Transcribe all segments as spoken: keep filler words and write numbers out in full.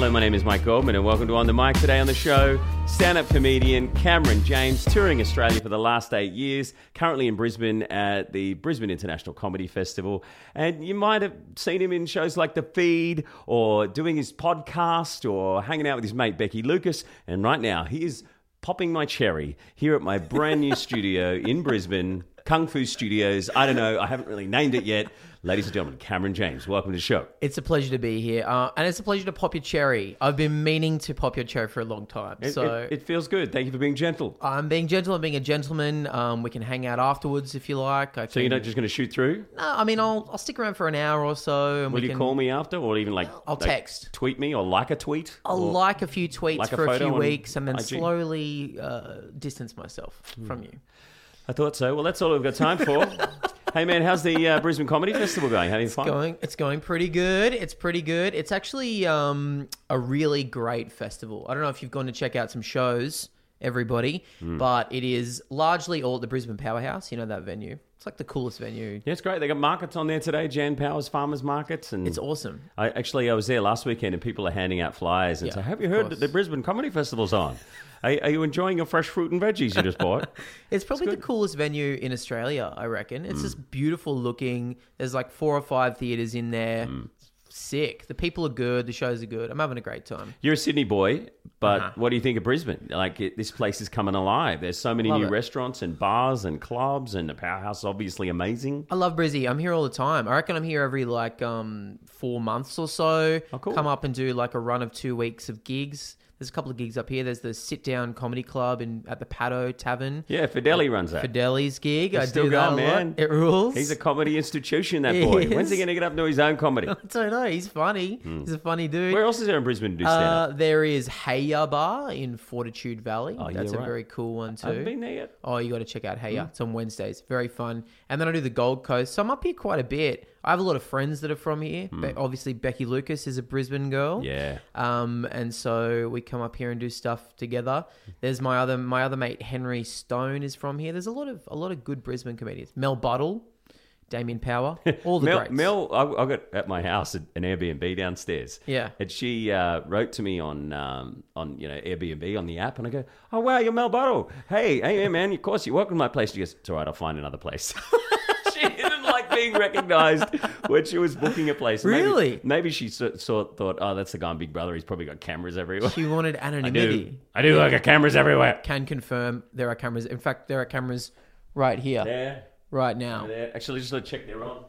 Hello, my name is Mike Goldman and welcome to On The Mic. Today on the show, stand-up comedian Cameron James, touring Australia for the last eight years, currently in Brisbane at the Brisbane International Comedy Festival. And you might have seen him in shows like The Feed or doing his podcast or hanging out with his mate Becky Lucas. And right now, he is popping my cherry here at my brand new studio in Brisbane, Kung Fu Studios. I don't know, I haven't really named it yet. Ladies and gentlemen, Cameron James, welcome to the show. It's a pleasure to be here, uh, and it's a pleasure to pop your cherry. I've been meaning to pop your cherry for a long time, It, so it, it feels good. Thank you for being gentle. I'm being gentle. I'm being a gentleman. Um, we can hang out afterwards if you like. I So can, you're not just going to shoot through? No, I mean I'll I'll stick around for an hour or so. And Will we you can, call me after, or even like I'll like, text. tweet me, or like a tweet? I'll Or- like a few tweets like a for a photo few on weeks, and then I G? slowly uh, distance myself from you. I thought so. Well, that's all we've got time for. Hey man, how's the uh, Brisbane Comedy Festival going? Having fun? Going, it's going pretty good. It's pretty good. It's actually um, a really great festival. I don't know if you've gone to check out some shows, everybody, Hmm. but it is largely all at the Brisbane Powerhouse. You know that venue? It's like the coolest venue. Yeah, it's great. They got markets on there today. Jan Powers Farmers Markets, and It's awesome. I actually I was there last weekend, and people are handing out flyers and Yeah, say, "Have you of heard course. that the Brisbane Comedy Festival's on? Are, are you enjoying your fresh fruit and veggies you just bought?" It's probably the coolest venue in Australia, I reckon. It's just beautiful looking. There's like four or five theatres in there. Sick. The people are good. The shows are good. I'm having a great time. You're a Sydney boy, but Uh-huh. what do you think of Brisbane? Like, it, this place is coming alive. There's so many Love new it. restaurants and bars and clubs, and the Powerhouse is obviously amazing. I love Brizzy. I'm here all the time. I reckon I'm here every like um four months or so. Oh, cool. Come up and do like a run of two weeks of gigs. There's a couple of gigs up here. There's the Sit Down Comedy Club in at the Paddo Tavern. Yeah, Fideli runs that. Fideli's gig. It's I still do that going, a lot. man. It rules. He's a comedy institution, that He boy. is. When's he going to get up and do his own comedy? I don't know. He's funny. He's a funny dude. Where else is there in Brisbane to do stand-up? Uh, there is Heya Bar in Fortitude Valley. Oh, yeah, That's a right. very cool one too. I haven't been there yet. Oh, you got to check out Heya. It's on Wednesdays. Very fun. And then I do the Gold Coast. So I'm up here quite a bit. I have a lot of friends that are from here. Be- obviously, Becky Lucas is a Brisbane girl. Yeah. Um, and so we come up here and do stuff together. There's my other my other mate Henry Stone is from here. There's a lot of a lot of good Brisbane comedians. Mel Buttle, Damien Power, all the Mel, greats. Mel I, I got at my house an Airbnb downstairs. Yeah. And she uh, wrote to me on um, on you know Airbnb on the app, and I go, "Oh wow, you're Mel Buttle. Hey, hey man, of course you're welcome to my place." She goes, "It's all right, I'll find another place." She didn't like being recognised when she was booking a place. Maybe- Really? Maybe, she sort, sort thought, "Oh, that's the guy on Big Brother. He's probably got cameras everywhere." She wanted I do. anonymity. I do. I got cameras everywhere. Can confirm there are cameras. In fact, there are cameras right here, There, right now. there. Actually, just to check they're on.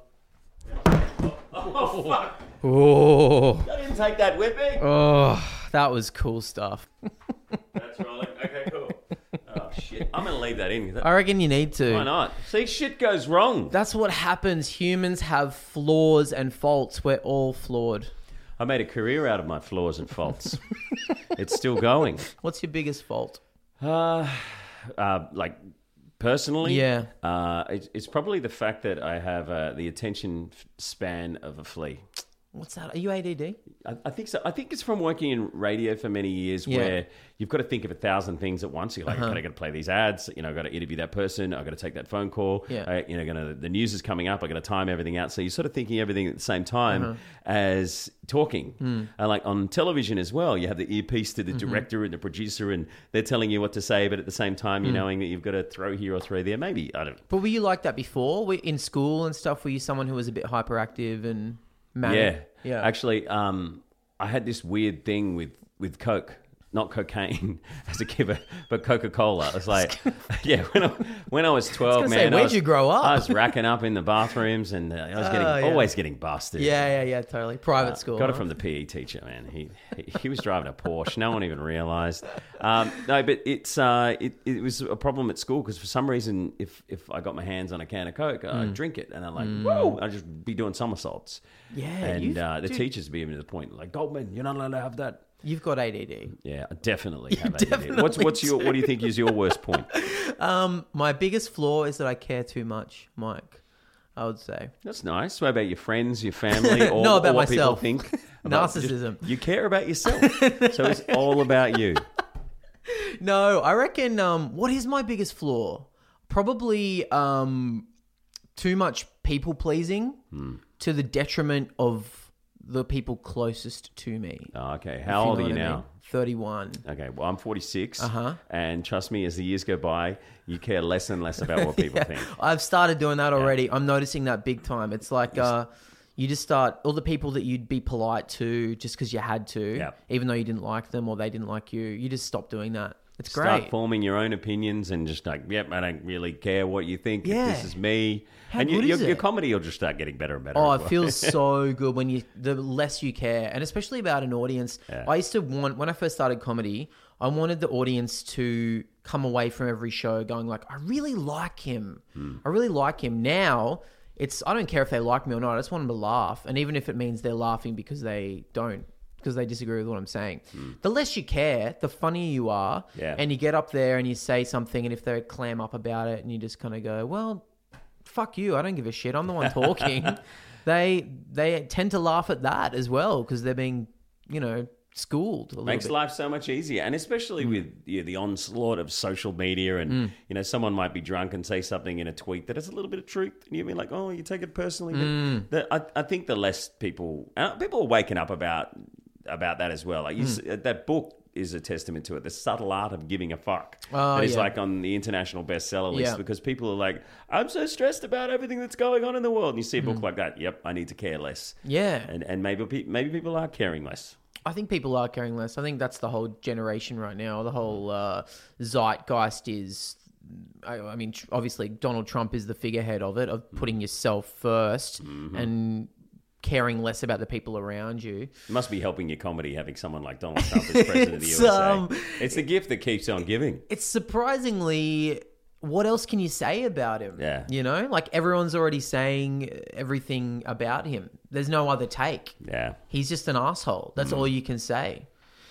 Oh, oh fuck! Oh, I didn't take that with me. oh, that was cool stuff. That's rolling. Okay, cool. Oh shit! I'm gonna leave that in. I reckon you need to. Why not? See, shit goes wrong. That's what happens. Humans have flaws and faults. We're all flawed. I made a career out of my flaws and faults. It's still going. What's your biggest fault? Uh, uh, like personally, Yeah. Uh, it's, it's probably the fact that I have uh, the attention span of a flea. What's that? Are you A D D? I, I think so. I think it's from working in radio for many years, Yeah. where you've got to think of a thousand things at once. You're like, Uh-huh. okay, I got to play these ads. You know, I got to interview that person. I got to take that phone call. Yeah. I, you know, gonna the news is coming up. I got to time everything out. So you're sort of thinking everything at the same time Uh-huh. as talking. Hmm. And like on television as well, you have the earpiece to the Mm-hmm. director and the producer, and they're telling you what to say, but at the same time, you're Hmm. knowing that you've got to throw here or throw there. Maybe I don't. But were you like that before? Were- In school and stuff, were you someone who was a bit hyperactive and manic? Yeah. Yeah. Actually, um, I had this weird thing with, with Coke. Not cocaine as a kid, but, but Coca-Cola. It's like, yeah, when I, when I was twelve, gonna man. say, I where'd was- you grow up? I was racking up in the bathrooms, and uh, I was getting Oh, yeah. always getting busted. Yeah, yeah, yeah, totally. Private Uh, school. Got it huh? from the P E teacher, man. He he, he was driving a Porsche. No one even realised. Um, no, but it's uh, it, it was a problem at school because for some reason, if if I got my hands on a can of Coke, Mm. I'd drink it, and I'm like, whoa, I'd just be doing somersaults. Yeah, and you've- uh, the dude. teachers would be even to the point like, Goldman, you're not allowed to have that. You've got A D D. Yeah, I definitely have A D D. definitely What's what's your what do you think is your worst point? Um, my biggest flaw is that I care too much, Mike. I would say. That's nice. What about your friends, your family, or, No, about or what myself. people think? About just- Narcissism. you care about yourself, so it's all about you. No, I reckon. Um, what is my biggest flaw? Probably um, too much people pleasing Hmm. to the detriment of the people closest to me. Oh, okay. if How old are know you what I now? mean. thirty-one. Okay, well, I'm forty-six. Uh-huh. And trust me, as the years go by, you care less and less about what people Yeah. think. I've started doing that already. I'm noticing that big time. It's like uh, you just start, all the people that you'd be polite to just because you had to, Yep. even though you didn't like them or they didn't like you, you just stop doing that. It's Start great. forming your own opinions and just like, yep, I don't really care what you think. Yeah. If this is me. How and you, good your, is your it? comedy will just start getting better and better. Oh, as it well. feels so good when you, the less you care, and especially about an audience. Yeah. I used to want, when I first started comedy, I wanted the audience to come away from every show going like, I really like him. Hmm. I really like him. Now, it's, I don't care if they like me or not. I just want them to laugh. And even if it means they're laughing because they don't, because they disagree with what I'm saying. The less you care, the funnier you are. Yeah. And you get up there and you say something, and if they clam up about it and you just kind of go, well, fuck you, I don't give a shit, I'm the one talking. they they tend to laugh at that as well because they're being, you know, schooled a little Makes bit. life so much easier, and especially with you know, the onslaught of social media, and you know, someone might be drunk and say something in a tweet that has a little bit of truth, and you'll be like, "Oh, you take it personally." But the, I, I think the less people, uh, people are waking up about about that as well. Like you, s that book is a testament to it. The subtle art of giving a fuck. Oh, that is yeah. like on the international bestseller list Yeah. because people are like, "I'm so stressed about everything that's going on in the world." And you see a book like that, yep, I need to care less. Yeah. And and maybe pe- maybe people are caring less. I think people are caring less. I think that's the whole generation right now. The whole uh, zeitgeist is, I, I mean, tr- obviously Donald Trump is the figurehead of it, of putting yourself first and caring less about the people around you. It must be helping your comedy having someone like Donald Trump as president of the It's, U S A. um, It's the gift that keeps on giving. It's surprisingly, what else can you say about him? Yeah. You know, like everyone's already saying everything about him. There's no other take. Yeah. He's just an asshole. That's all you can say.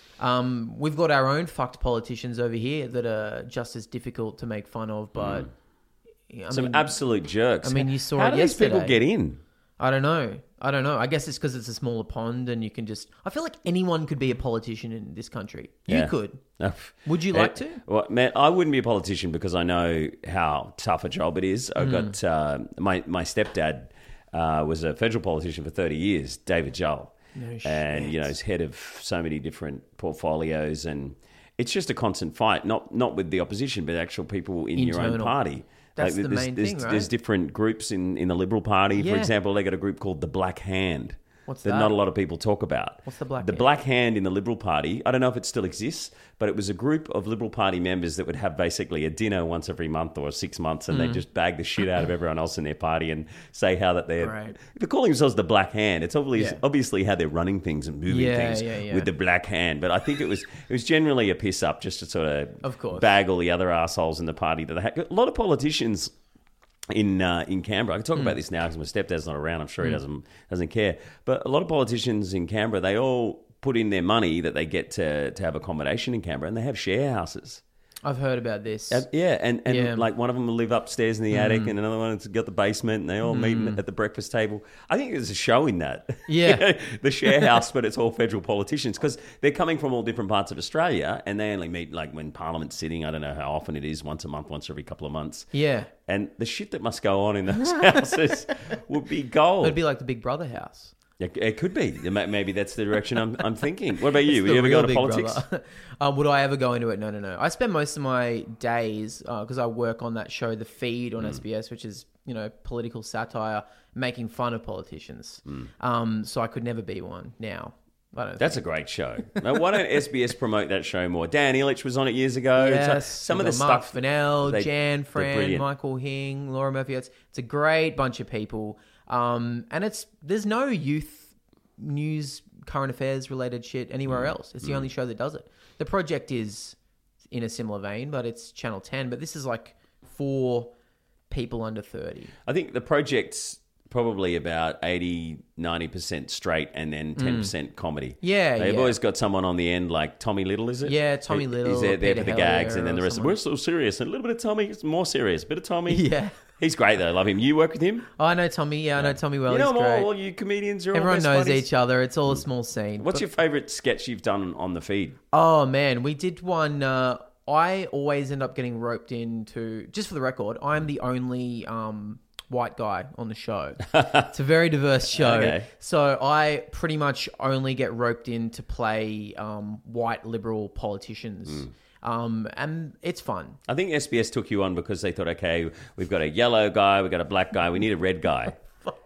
Um, we've got our own fucked politicians over here that are just as difficult to make fun of, but I Some mean, absolute jerks. I mean, you saw How it do these people yesterday. get in? I don't know. I don't know. I guess it's because it's a smaller pond and you can just... I feel like anyone could be a politician in this country. You Yeah. could. Uh, Would you uh, like to? Well, man, I wouldn't be a politician because I know how tough a job it is. Hmm. I got uh, my my stepdad uh, was a federal politician for thirty years, David Joel, No and shit. you know he's head of so many different portfolios, and it's just a constant fight. Not not with the opposition, but actual people in your own Internal. party. That's the there's, main there's, thing, right? There's different groups in, in the Liberal Party. For Yeah. example, they got a group called the Black Hand. What's that? that? Not a lot of people talk about. What's the Black The Hand? Black Hand in the Liberal Party, I don't know if it still exists, but it was a group of Liberal Party members that would have basically a dinner once every month or six months, and Hmm. they just bag the shit out of everyone else in their party and say how that they're Right. they're calling themselves the Black Hand. It's obviously Yeah. obviously how they're running things and moving Yeah, things yeah, yeah. with the Black Hand. But I think it was it was generally a piss up just to sort of, Of course. bag all the other assholes in the party that they had. A lot of politicians in uh, in Canberra. I can talk Hmm. about this now because my stepdad's not around. I'm sure he doesn't doesn't care. But a lot of politicians in Canberra, they all put in their money that they get to to have accommodation in Canberra, and they have share houses. I've heard about this. Uh, yeah, and, and Yeah. like one of them will live upstairs in the attic, and another one's got the basement, and they all meet at the breakfast table. I think there's a show in that. Yeah. You know, the share house, but it's all federal politicians because they're coming from all different parts of Australia, and they only meet like when Parliament's sitting. I don't know how often it is, once a month, once every couple of months. Yeah. And the shit that must go on in those houses would be gold. It'd be like the Big Brother house. Yeah, it could be. Maybe that's the direction I'm, I'm thinking. What about you? It's Would the you ever real go into Big politics? Brother. um, would I ever go into it? No, no, no. I spend most of my days, because I work on that show, The Feed on S B S, which is, you know, political satire, making fun of politicians. Um, so I could never be one now. I don't That's a great show. Now, why don't S B S promote that show more? Dan Illich was on it years ago. It's like- Yes, some of we've the got Mark stuff. Fennell, they- Jan they're Fran, brilliant. Michael Hing, Laura Murphy. It's, it's a great bunch of people. Um, and it's there's no youth news, current affairs related shit anywhere Mm. else. It's the only show that does it. The Project is in a similar vein, but it's Channel ten. But this is like for people under thirty. I think the project's probably about eighty, ninety percent straight and then ten percent comedy. Yeah, They've yeah. always got someone on the end like Tommy Little, is it? Yeah, Tommy He- Little He's there, or there Peter for the Hellier gags, and then the or rest of someone. we're so serious. And a little bit of Tommy, it's more serious. Bit of Tommy. Yeah. He's great though. Love him. You work with him? Oh, I know Tommy. Yeah, I know Tommy well. you know He's them all, great. all you comedians are all Everyone best knows buddies. each other. It's all a small scene. What's But- your favourite sketch you've done on the feed? Oh man, we did one. Uh, I always end up getting roped into. Just for the record, I'm the only um, white guy on the show. It's a very diverse show. Okay. So I pretty much only get roped in to play um, white liberal politicians. Mm. Um, and it's fun. I think S B S took you on because they thought, okay, we've got a yellow guy, we've got a black guy, we need a red guy.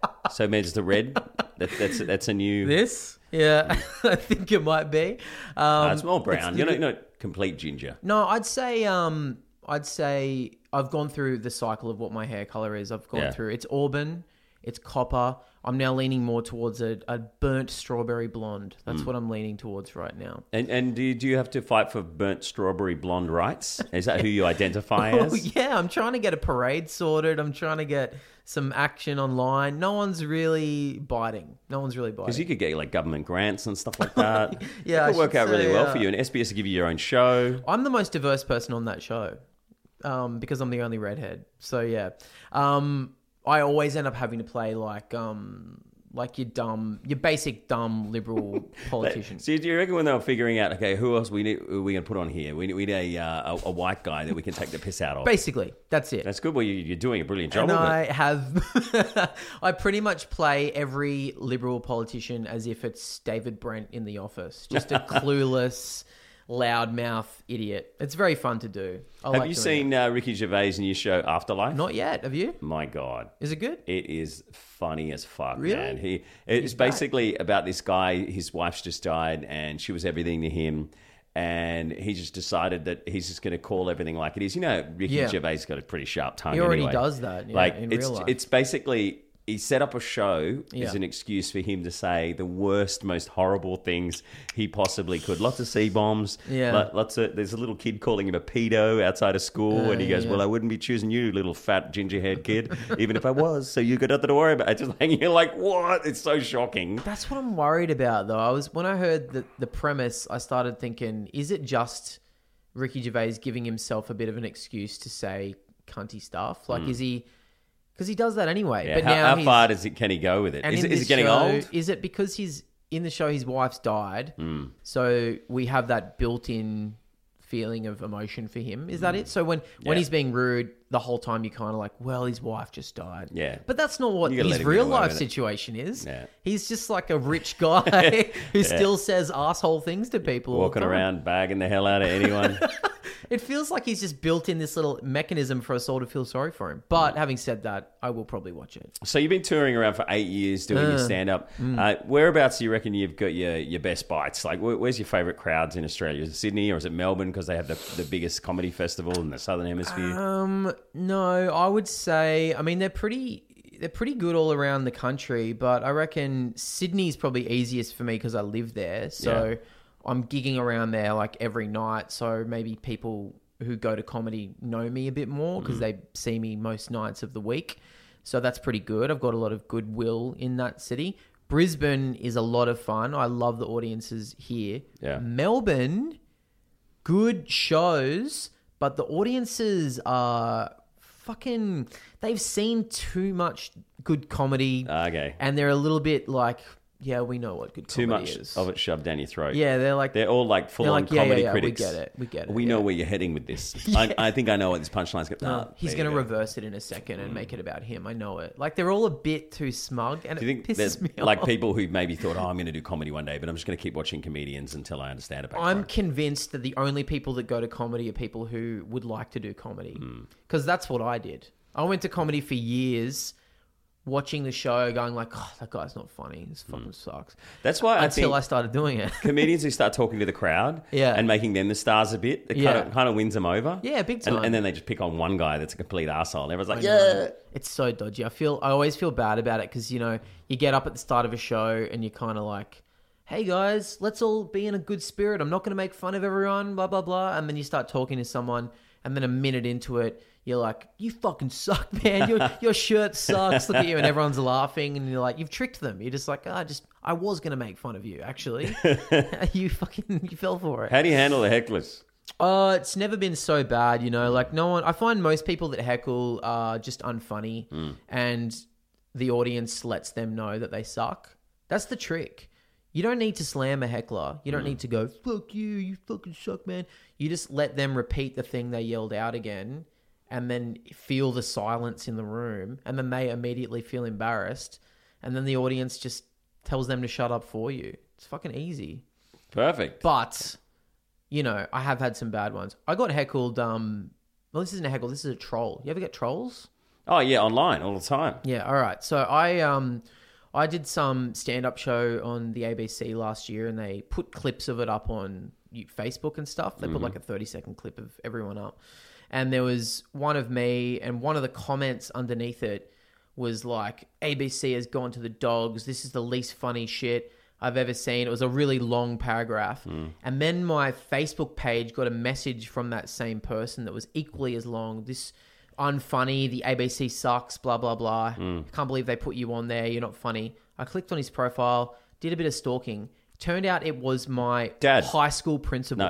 So maybe just a red. That, that's that's a new. This? Yeah, I think it might be. Um, No, it's more brown. it's- You're not, you're not complete ginger. No, I'd say um, I'd say I've gone through the cycle of what my hair color is. I've gone Yeah. through it's auburn, it's copper. I'm now leaning more towards a, a burnt strawberry blonde. That's what I'm leaning towards right now. And and do you, do you have to fight for burnt strawberry blonde rights? Is that who you identify Oh, as? yeah, I'm trying to get a parade sorted. I'm trying to get some action online. No one's really biting. No one's really Because you biting. could get like government grants and stuff like that. Yeah, it I could work should out really say, well uh, for you. And S B S will give you your own show. I'm the most diverse person on that show um, because I'm the only redhead. So yeah, um, I always end up having to play like um, like your dumb, your basic dumb liberal politician. So do you reckon when they were figuring out, okay, who else we need, who are we going to put on here? We need, we need a, uh, a a white guy that we can take the piss out of. Basically, that's it. That's good. Well, you, you're doing a brilliant job And of I it. have, I pretty much play every liberal politician as if it's David Brent in The Office. Just a clueless, loudmouth idiot. It's very fun to do. I Have like you doing seen uh, Ricky Gervais' new show Afterlife? it. Not yet. Have you? My God. Is it good? It is funny as fuck, Really? man. He it's He's back. basically about this guy. His wife's just died, and she was everything to him. And he just decided that he's just going to call everything like it is. You know, Ricky Yeah. Gervais got a pretty sharp tongue. He already anyway. does that, yeah, like in it's real life. it's basically he set up a show Yeah. as an excuse for him to say the worst, most horrible things he possibly could. Lots of C bombs. Yeah. Lo- Lots of. There's a little kid calling him a pedo outside of school, Uh, and he goes, yeah. "Well, I wouldn't be choosing you, little fat ginger haired kid, even if I was. So you got nothing to worry about." It's just like you're like, what? It's so shocking. That's what I'm worried about, though. I was when I heard the the premise, I started thinking: is it just Ricky Gervais giving himself a bit of an excuse to say cunty stuff? Like, is he? Because he does that anyway. Hmm. Yeah, but how, now how he's, far does it? Can he go with it? and Is, in it- is this it getting show, old? Is it because he's in the show? His wife's died, Hmm. so we have that built-in feeling of emotion for him. Is that Hmm. it? So when when Yeah. he's being rude, the whole time you're kind of like, well, his wife just died. Yeah. But that's not what You gotta let his him get real away life with it. situation is. Yeah. He's just like a rich guy who still says asshole things to people. all the Walking time. around bagging the hell out of anyone. It feels like he's just built in this little mechanism for us all to feel sorry for him. But having said that, I will probably watch it. So you've been touring around for eight years doing your Uh, stand up. mm. Uh, whereabouts do you reckon you've got your, your best bites? Like, where, where's your favourite crowds in Australia? Is it Sydney or is it Melbourne because they have the, the biggest comedy festival in the Southern Hemisphere? Um, no, I would say. I mean, they're pretty. They're pretty good all around the country, but I reckon Sydney's probably easiest for me because I live there. So Yeah. I'm gigging around there like every night. So maybe people who go to comedy know me a bit more because they see me most nights of the week. So that's pretty good. I've got a lot of goodwill in that city. Brisbane is a lot of fun. I love the audiences here. Yeah. Melbourne, good shows, but the audiences are fucking. They've seen too much good comedy, Okay. and they're a little bit like, yeah, we know what good Too comedy much is. of it shoved down your throat. Yeah, they're like, They're all like full They're on like, yeah, comedy yeah, yeah, we critics. get it, we get it, We know yeah. where you're heading with this. I, I think I know what this punchline's going "Oh, to he's going to reverse it in a second and make it about him. I know it. Like they're all a bit too smug, and Do you it think pisses there's me like off. people who maybe thought, oh, I'm going to do comedy one day, but I'm just going to keep watching comedians until I understand it? I'm convinced that the only people that go to comedy are people who would like to do comedy. Hmm. Because that's what I did. I went to comedy for years, watching the show, going like, oh, that guy's not funny. This fucking sucks. That's why Hmm. I Until think I started doing it. comedians who start talking to the crowd Yeah. and making them the stars a bit, it Yeah. kind, of, kind of wins them over. Yeah, big And, time. and then they just pick on one guy that's a complete arsehole. And everyone's like, I know. yeah. It's so dodgy. I feel I always feel bad about it because, you know, you get up at the start of a show and you're kind of like, hey guys, let's all be in a good spirit. I'm not going to make fun of everyone, blah, blah, blah. And then you start talking to someone and then a minute into it, you're like, you fucking suck, man. Your, your shirt sucks. Look at you. And everyone's laughing and you're like, you've tricked them. You're just like, ah, just, I was going to make fun of you, actually. you fucking, you fell for it. How do you handle the hecklers? Uh, it's never been so bad, you know. Like no one, I find most people that heckle are just unfunny, and the audience lets them know that they suck. That's the trick. You don't need to slam a heckler. You don't need to go, fuck you, you fucking suck, man. You just let them repeat the thing they yelled out again, and then feel the silence in the room, and then they immediately feel embarrassed, and then the audience just tells them to shut up for you. It's fucking easy. Perfect. But, you know, I have had some bad ones. I got heckled. Um, well, this isn't a heckle. This is a troll. You ever get trolls? Oh, yeah, online all the time. Yeah, all right. So I um I did some stand-up show on the A B C last year, and they put clips of it up on Facebook and stuff. They put like a thirty-second clip of everyone up. And there was one of me, and one of the comments underneath it was like, A B C has gone to the dogs. This is the least funny shit I've ever seen. It was a really long paragraph. Mm. And then my Facebook page got a message from that same person that was equally as long. This... unfunny, the A B C sucks, blah, blah, blah. Mm. I can't believe they put you on there. You're not funny. I clicked on his profile, did a bit of stalking. Turned out it was my Dad. high school principal. No,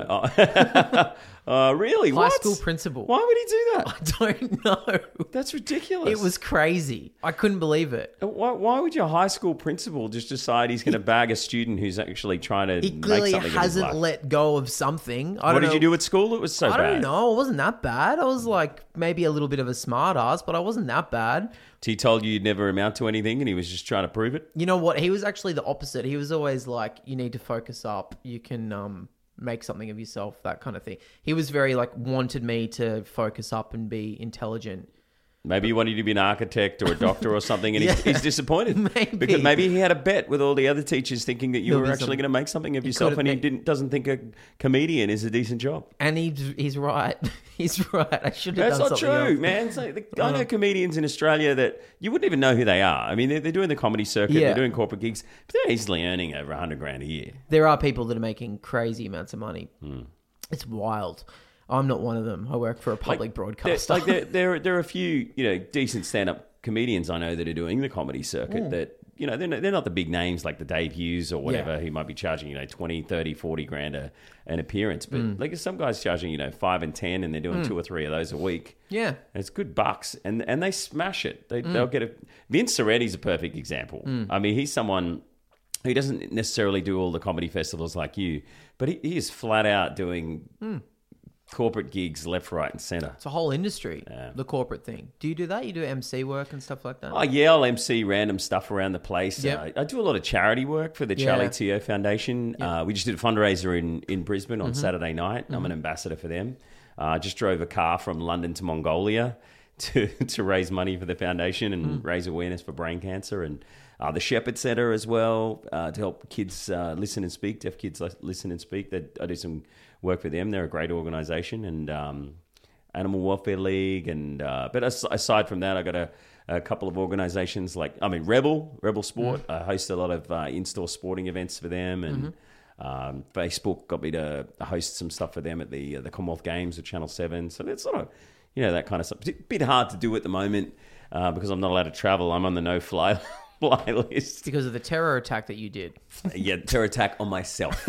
oh. uh, really? High what? school principal. Why would he do that? I don't know. That's ridiculous. It was crazy. I couldn't believe it. Why, why would your high school principal just decide he's going to bag a student who's actually trying to He make clearly something hasn't of his life? let go of something. I What don't did know. you do at school that was so I bad? don't know. It wasn't that bad. I was like maybe a little bit of a smart ass, but I wasn't that bad. He told you you'd never amount to anything and he was just trying to prove it? You know what? He was actually the opposite. He was always like, you need to focus up. You can um, make something of yourself, that kind of thing. He was very like, wanted me to focus up and be intelligent. Maybe he wanted you to be an architect or a doctor or something, and yeah. he's, he's disappointed. Maybe. Because maybe he had a bet with all the other teachers thinking that you There'll were be actually some- going to make something of He yourself, could've and he made- didn't doesn't think a comedian is a decent job. And he's, he's right. He's right. I should have That's done not something true, else. man. So the, I know comedians in Australia that you wouldn't even know who they are. I mean, they're, they're doing the comedy circuit, Yeah. they're doing corporate gigs, but they're easily earning over a hundred grand a year. There are people that are making crazy amounts of money. Hmm. It's wild. I'm not one of them. I work for a public Like, broadcaster. Like there, there, there are a few, you know, decent stand-up comedians I know that are doing the comedy circuit Mm. that, you know, they're not, they're not the big names like the Dave Hughes or whatever Yeah. who might be charging, you know, twenty, thirty, forty grand a, an appearance. But Mm. like some guys charging, you know, five and ten and they're doing two or three of those a week. yeah. And it's good bucks, and and they smash it. They, Mm. They'll get a... Vince Soretti's a perfect example. I mean, he's someone who doesn't necessarily do all the comedy festivals like you, but he, he is flat out doing corporate gigs left, right, and centre. It's a whole industry, Yeah. the corporate thing. Do you do that? You do M C work and stuff like that? Oh, yeah, I'll M C random stuff around the place. Yep. Uh, I do a lot of charity work for the Yeah. Charlie Teo Foundation. Uh, we just did a fundraiser in, in Brisbane on Saturday night. I'm an ambassador for them. I uh, just drove a car from London to Mongolia to, to raise money for the foundation and raise awareness for brain cancer. And uh, the Shepherd Centre as well uh, to help kids uh, listen and speak, deaf kids li- listen and speak. That I do some work for them. They're a great organisation. And um, Animal Welfare League. And uh, But as, aside from that, I got a, a couple of organisations like, I mean, Rebel, Rebel Sport. I host a lot of uh, in-store sporting events for them. And um, Facebook got me to host some stuff for them at the uh, the Commonwealth Games with Channel seven. So it's sort of, you know, that kind of stuff. It's a bit hard to do at the moment uh, because I'm not allowed to travel. I'm on the no-fly fly list. Because of the terror attack that you did. Yeah, terror attack on myself.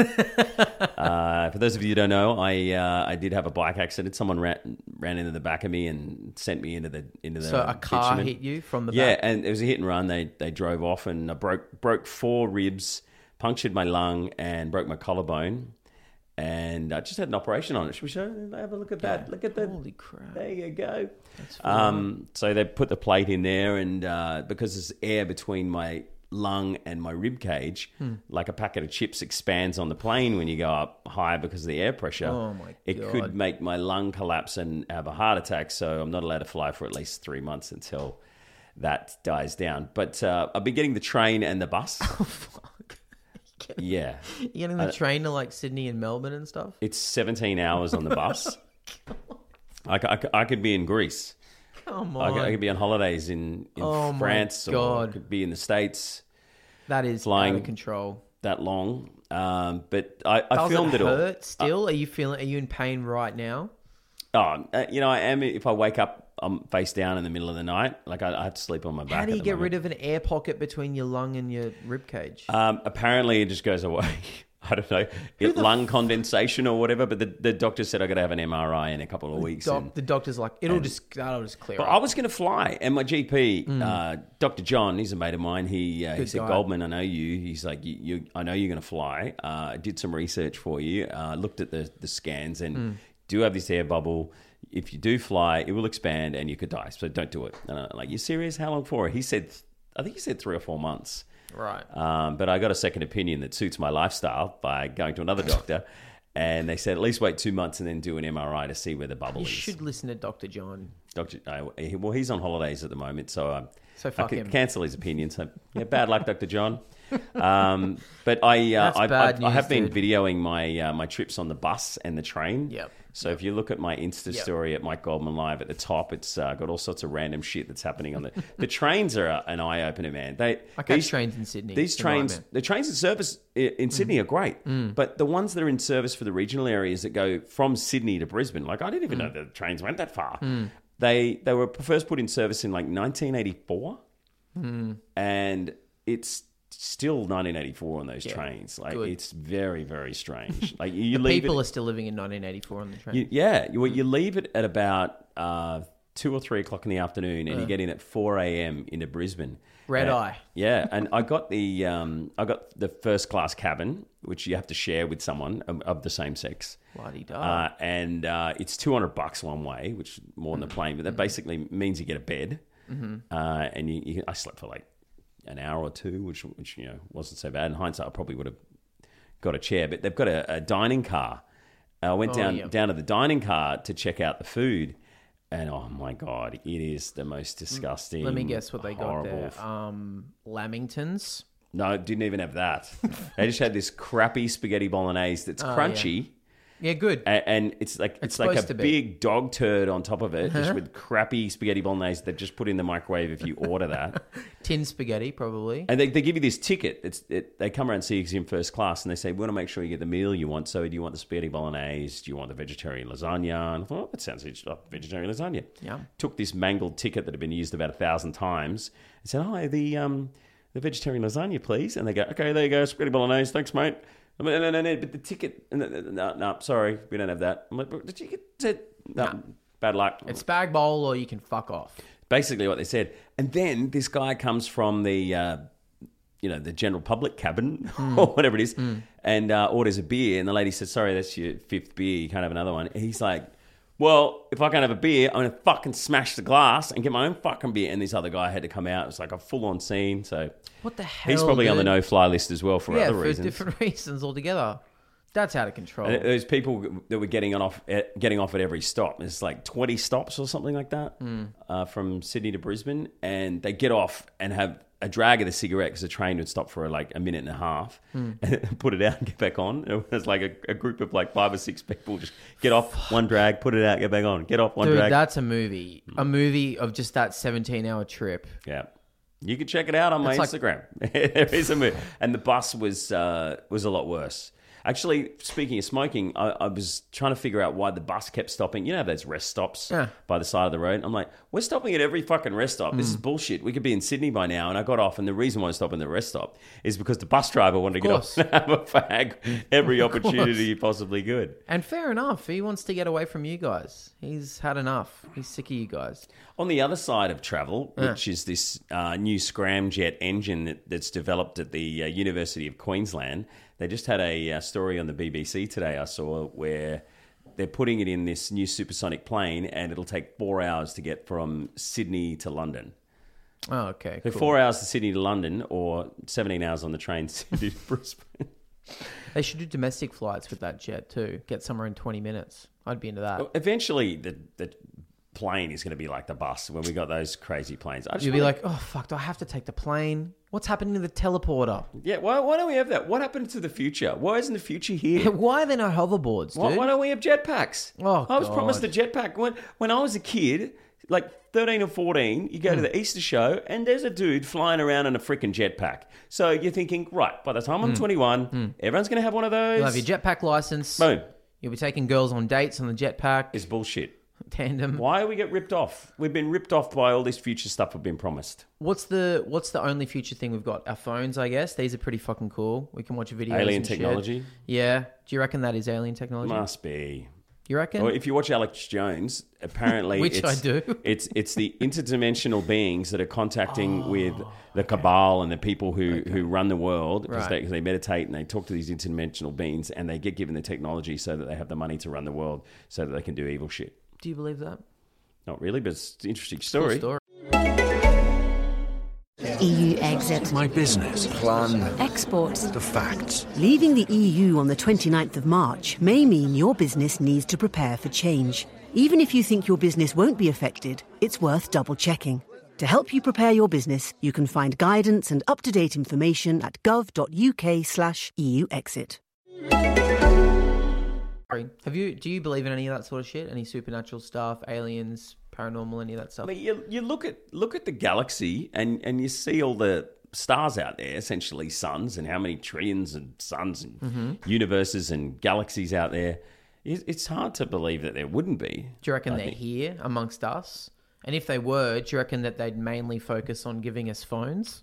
uh, for those of you who don't know, I uh, I did have a bike accident. Someone ran ran into the back of me and sent me into the into the. So a car bitumen. hit you from the Yeah, back? and it was a hit and run. They they drove off and I broke broke four ribs, punctured my lung, and broke my collarbone. And I just had an operation on it. Should we show? Have a look at that. Yeah. Look at that. Holy crap. There you go. That's Um, so they put the plate in there, and uh, because there's air between my lung and my rib cage, Hmm. like a packet of chips expands on the plane when you go up high because of the air pressure. Oh, my It God. could make my lung collapse and have a heart attack. So I'm not allowed to fly for at least three months until that dies down. But uh, I've been getting the train and the bus. Oh, fuck. Yeah, You getting the train to like Sydney and Melbourne and stuff? it's seventeen hours on the bus. I, c- I c- I could be in Greece. Come I on. could, I could be on holidays in, in Oh, my France or I God. could be in the States That is flying- out of control. that long. Um, but I, I Does filmed it it all. hurt still? are you feeling? Are you in pain right now? Oh, uh, you know, I am. If I wake up, I'm face down in the middle of the night. Like I, I have to sleep on my back. How do at you the get moment. rid of an air pocket between your lung and your rib cage? Um, apparently, it just goes away. I don't know, it, lung condensation or whatever. But the, the doctor said I got to have an M R I in a couple of weeks. Doc, and- the doctor's like, it'll just that'll just clear But up. I was going to fly, and my G P, uh, Doctor John, he's a mate of mine. He uh, he Good said, guy. "Goldman, I know you." He's like, you, you, "I know you're going to fly." Uh, I did some research for you. Uh, looked at the the scans, and do have this air bubble. if you do fly, it will expand and you could die. So don't do it. And I'm like, you serious? How long for? He said, I think he said three or four months. Right. Um, but I got a second opinion that suits my lifestyle by going to another doctor. And they said, at least wait two months and then do an M R I to see where the bubble You is. should listen to Doctor John. Doctor, uh, he- well, he's on holidays at the moment, so, um, So I fuck could him. cancel his opinion. So, yeah, bad luck, Doctor John. Um, but I, uh, That's I, bad I, I news, have been dude. videoing my uh, my trips on the bus and the train. Yep. So if you look at my Insta Yep. story at Mike Goldman Live at the top, it's uh, got all sorts of random shit that's happening on the the trains are a- an eye opener, man. They I catch these- trains in Sydney. These It's a trains, nightmare. the trains in service i- in Sydney are great, but the ones that are in service for the regional areas that go from Sydney to Brisbane, like I didn't even know the trains went that far. They they were first put in service in like nineteen eighty-four, and it's still nineteen eighty-four on those Yeah, trains. Like good. it's very very strange. Like you The leave people it, are still living in nineteen eighty-four on the train. you, yeah, you, you leave it at about uh, two or three o'clock in the afternoon, and you get in at four a.m. into Brisbane. Red Uh, eye. Yeah, and I got the um, I got the first class cabin, which you have to share with someone of, of the same sex. Bloody da. Uh, and uh, it's two hundred bucks one way, which is more than the plane, but that basically means you get a bed. Uh, and you, you, I slept for like an hour or two, which which you know wasn't so bad. In hindsight, I probably would have got a chair, but they've got a, a dining car. I went Oh, down yeah. down to the dining car to check out the food, and oh my god, it is the most disgusting. Let me guess what they horrible got there. Um, Lamingtons. No, it didn't even have that. They just had this crappy spaghetti bolognese that's Oh, crunchy, Yeah, good. a- and it's like it's, like a supposed to be. big dog turd on top of it, just with crappy spaghetti bolognese that just put in the microwave if you order that. Tin spaghetti, probably. And they, they give you this ticket. It's it, they come around and see you 'cause you're in first class, and they say, we want to make sure you get the meal you want. So do you want the spaghetti bolognese? Do you want the vegetarian lasagna? And I thought, oh, that sounds like vegetarian lasagna. Yum. Took this mangled ticket that had been used about a thousand times and said, hi, the um the vegetarian lasagna, please. And they go, okay, there you go, spaghetti bolognese, thanks, mate. I'm like, no, no, no, no, but the ticket, no, no, no, sorry, we don't have that. I'm like, but the ticket said, no, No. bad luck. It's spag bowl or you can fuck off. Basically what they said. And then this guy comes from the, uh, you know, the general public cabin or whatever it is, and uh, orders a beer. And the lady says, sorry, that's your fifth beer. You can't have another one. And he's like, well, if I can't have a beer, I'm going to fucking smash the glass and get my own fucking beer. And this other guy had to come out. It was like a full-on scene. So What the hell? he's probably on the dude? no-fly list as well for Yeah, other for reasons. different reasons altogether. That's out of control. And there's people that were getting on off, at, getting off at every stop. It's like twenty stops or something like that uh, from Sydney to Brisbane, and they get off and have a drag of the cigarette because the train would stop for like a minute and a half, and put it out and get back on. It was like a, a group of like five or six people just get off, one drag, put it out, get back on, get off, one Dude, drag. that's a movie. A movie of just that seventeen-hour trip. Yeah. You can check it out on my It's like- Instagram. There is a movie. And the bus was uh, was a lot worse. Actually, speaking of smoking, I, I was trying to figure out why the bus kept stopping. You know those rest stops Yeah. by the side of the road? I'm like, we're stopping at every fucking rest stop. This is Hmm. bullshit. We could be in Sydney by now. And I got off, and the reason why I stopped in the rest stop is because the bus driver wanted to get off course. and have a fag every Of course. opportunity he possibly could. And fair enough. He wants to get away from you guys. He's had enough. He's sick of you guys. On the other side of travel, which is this uh, new scramjet engine that, that's developed at the uh, University of Queensland, they just had a uh, story on the B B C today I saw where they're putting it in this new supersonic plane and it'll take four hours to get from Sydney to London. Oh, okay. So Cool. four hours to Sydney to London or seventeen hours on the train Sydney to Brisbane. They should do domestic flights with that jet too. Get somewhere in twenty minutes. I'd be into that. Eventually, the, the plane is going to be like the bus when we got those crazy planes. I just You'd be wanna- like, oh, fuck, do I have to take the plane? What's happening to the teleporter? yeah, why, why don't we have that? What happened to the future? Why isn't the future here? Why are there no hoverboards, dude? Why, why don't we have jetpacks? Oh, I was God. promised a jetpack. When, when I was a kid, like thirteen or fourteen, you go Hmm. to the Easter show and there's a dude flying around in a freaking jetpack. So you're thinking, right, by the time I'm twenty-one, everyone's going to have one of those. Hmm. You'll have your jetpack license. Boom. You'll be taking girls on dates on the jetpack. It's bullshit. Tandem. Why we get ripped off? We've been ripped off by all this future stuff we've been promised. What's the What's the only future thing we've got? Our phones, I guess. These are pretty fucking cool. We can watch videos. Alien and shit. technology? Yeah. Do you reckon that is alien technology? Must be. You reckon? Well, if you watch Alex Jones, apparently Which it's, I do. it's it's the interdimensional beings that are contacting Oh, with the cabal and the people who, who run the world because Right. they, 'cause they meditate and they talk to these interdimensional beings and they get given the technology so that they have the money to run the world so that they can do evil shit. Do you believe that? Not really, but it's an interesting Cool story. story. E U exit. My business. Plan. Exports. The facts. Leaving the E U on the twenty-ninth of March may mean your business needs to prepare for change. Even if you think your business won't be affected, it's worth double-checking. To help you prepare your business, you can find guidance and up-to-date information at gov.uk slash EU exit. Have you? Do you believe in any of that sort of shit? Any supernatural stuff, aliens, paranormal, any of that I stuff? mean, you, you look at look at the galaxy and, and you see all the stars out there, essentially suns, and how many trillions of suns and Mm-hmm. universes and galaxies out there. It, it's hard to believe that there wouldn't be. Do you reckon I they're think. here amongst us? And if they were, do you reckon that they'd mainly focus on giving us phones?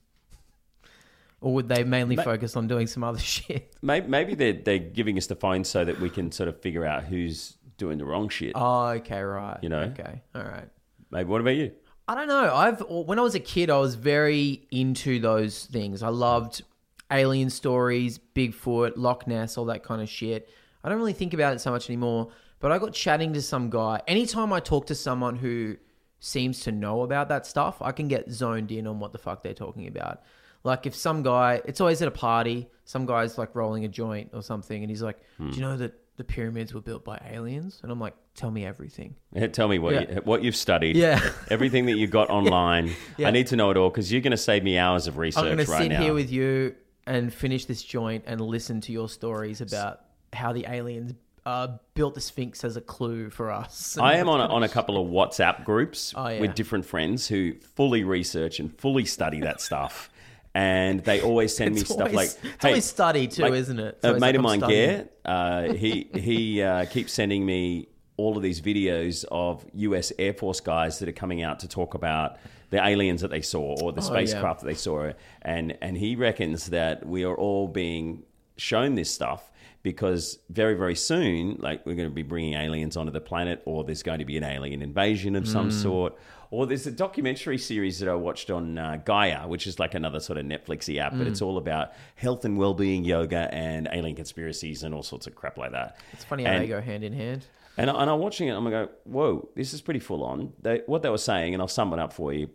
Or would they mainly Ma- focus on doing some other shit? Maybe, maybe they're, they're giving us the phone so that we can sort of figure out who's doing the wrong shit. Oh, okay, right. You know? Okay, all right. Maybe. What about you? I don't know. I've when I was a kid, I was very into those things. I loved alien stories, Bigfoot, Loch Ness, all that kind of shit. I don't really think about it so much anymore. But I got chatting to some guy. Anytime I talk to someone who seems to know about that stuff, I can get zoned in on what the fuck they're talking about. Like if some guy, it's always at a party, some guy's like rolling a joint or something, and he's like, Hmm. "Do you know that the pyramids were built by aliens?" And I'm like, "Tell me everything." Yeah, Tell me what Yeah. you, what you've studied. Yeah. Everything that you got online. Yeah. I need to know it all because you're going to save me hours of research I'm going to right sit now. here with you and finish this joint and listen to your stories about how the aliens uh, built the Sphinx as a clue for us. I am on a, on a couple of WhatsApp groups Oh, yeah. with different friends who fully research and fully study that stuff. And they always send me It's stuff always- like, it's always study too, like, isn't it? It's A always mate like of I'm mine, studying. Gare, uh, he he uh, keeps sending me all of these videos of U S Air Force guys that are coming out to talk about the aliens that they saw or the Oh, spacecraft that they saw, and and he reckons that we are all being shown this stuff because very, very soon, like we're going to be bringing aliens onto the planet, or there's going to be an alien invasion of some sort. Or there's a documentary series that I watched on uh, Gaia, which is like another sort of Netflixy app, but it's all about health and well-being, yoga, and alien conspiracies and all sorts of crap like that. It's funny how and, they go hand in hand. And, I- and I'm watching it, I'm going to go, whoa, this is pretty full on. They, what they were saying, and I'll sum it up for you,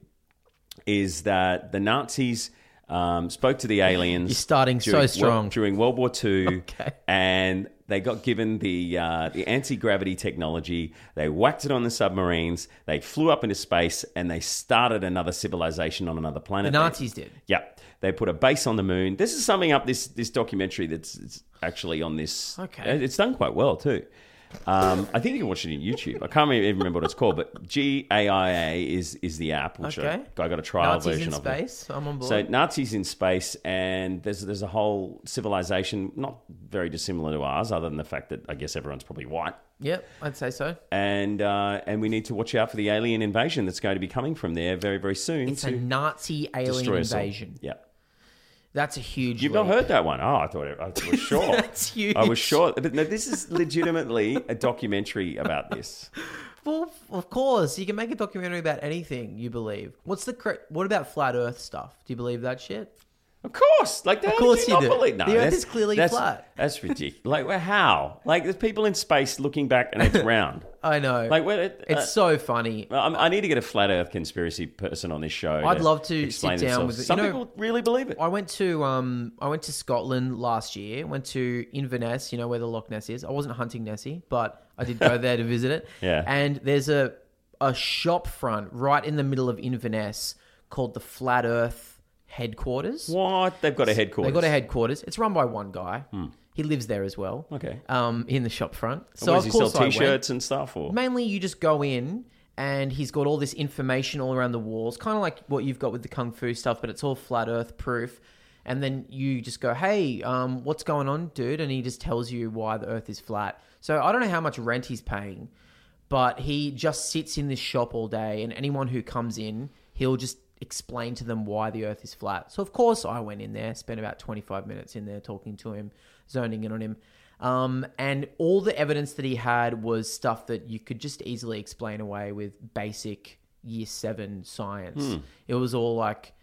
is that the Nazis um, spoke to the aliens. You're starting so during, strong. Well, during World War Two, Okay. and they got given the uh, the anti-gravity technology. They whacked it on the submarines. They flew up into space, and they started another civilization on another The planet. Nazis did. Yeah, they put a base on the moon. This is summing up this this documentary that's it's actually on this. Okay. It's done quite well too. Um, I think you can watch it on YouTube. I can't even remember what it's called, but G A I A is is the app, which Okay. I, I got a trial Nazis version in of. it. space. I'm on board. So Nazis in space, and there's there's a whole civilization not very dissimilar to ours, other than the fact that I guess everyone's probably white, Yep, I'd say so. and uh, and we need to watch out for the alien invasion that's going to be coming from there very very soon. It's a to Nazi alien destroy us all. invasion. Yeah, That's a huge you've leap. not heard that one? Oh, I thought it, I was sure. That's huge. I was sure, but no, this is legitimately a documentary about this. Well, of course, you can make a documentary about anything you believe. What's the correct? What about flat Earth stuff? Do you believe that shit? Of course, like that. Of course you not do. Believe? No, The Earth that's- is clearly that's, flat. That's ridiculous. Like, well, how? Like, there's people in space looking back and it's round. I know. Like, well, it, it's uh, so funny. I, I need to get a flat Earth conspiracy person on this show. I'd love to explain sit down themselves. with- Some you know- people really believe it. I went to um I went to Scotland last year. Went to Inverness, you know where the Loch Ness is. I wasn't hunting Nessie, but I did go there to visit it. Yeah. And there's a a shop front right in the middle of Inverness called the Flat Earth Headquarters. What? They've got a headquarters. They got a headquarters. It's run by one guy. He lives there as well. Okay. Um, in the shop front. So So does of he course sell I went. T-shirts and stuff? Or Mainly, you just go in and he's got all this information all around the walls, kind of like what you've got with the Kung Fu stuff, but it's all flat Earth proof. And then you just go, hey, um, what's going on, dude? And he just tells you why the Earth is flat. So I don't know how much rent he's paying, but he just sits in this shop all day, and anyone who comes in, he'll just explain to them why the Earth is flat. So of course I went in there, spent about twenty-five minutes in there talking to him, zoning in on him. Um, and all the evidence that he had was stuff that you could just easily explain away with basic year seven science. It was all like,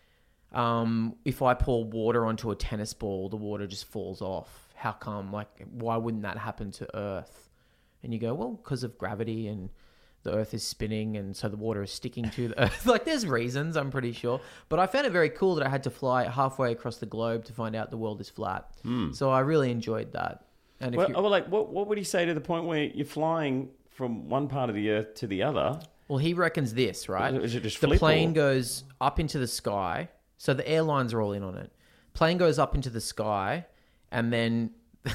um, if I pour water onto a tennis ball, the water just falls off. How come? Like, why wouldn't that happen to Earth? And you go, well, because of gravity and the Earth is spinning, and so the water is sticking to the Earth. Like, there's reasons, I'm pretty sure. But I found it very cool that I had to fly halfway across the globe to find out the world is flat. Mm. So I really enjoyed that. And if well, you well, like, what what would he say to the point where you're flying from one part of the Earth to the other? Well, he reckons this, right? Is it just the flip plane or? goes up into the sky, so the airlines are all in on it. Plane goes up into the sky, and then